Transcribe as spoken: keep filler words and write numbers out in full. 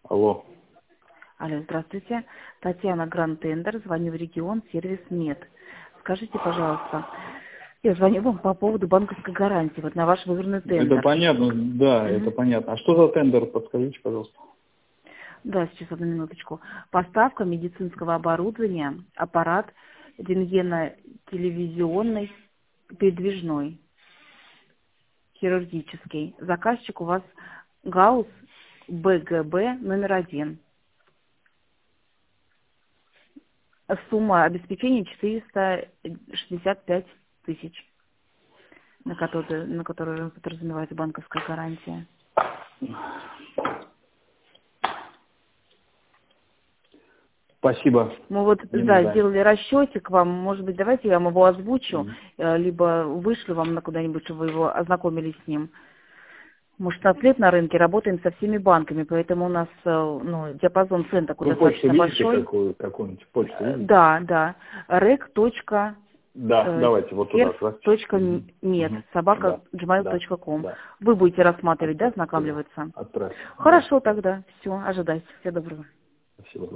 Алло. Алло, здравствуйте. Татьяна Гранд Тендер, звоню в регион, сервис МЕД. Скажите, пожалуйста, я звоню вам по поводу банковской гарантии, вот на ваш выигранный тендер. Это понятно, да, Мгм. это понятно. А что за тендер, подскажите, пожалуйста. Да, сейчас одну минуточку. Поставка медицинского оборудования, аппарат рентгено-телевизионный, передвижной, хирургический. Заказчик у вас ГАУС БГБ номер один. Сумма обеспечения четыреста шестьдесят пять тысяч, на которую, на которую подразумевается банковская гарантия. Спасибо. Мы вот, Не да, нуждаемся. сделали расчетик вам, может быть, давайте я вам его озвучу, Мгм. э, либо вышлю вам на куда-нибудь, чтобы вы его ознакомились с ним. Мы шестнадцать лет на рынке, работаем со всеми банками, поэтому у нас, э, ну, диапазон цен такой Вы почту достаточно видите большой. какую, какую-нибудь почту Э, видите? Да, да. рек. Да, давайте вот туда сразу. Мгм. Нет, Мгм. собака Да, gmail да, точка ком. да. Вы будете рассматривать, да, Отправьте туда. ознакомливаться? Отправьте. Да. Хорошо тогда. Все, ожидайте. Всего доброго. Спасибо.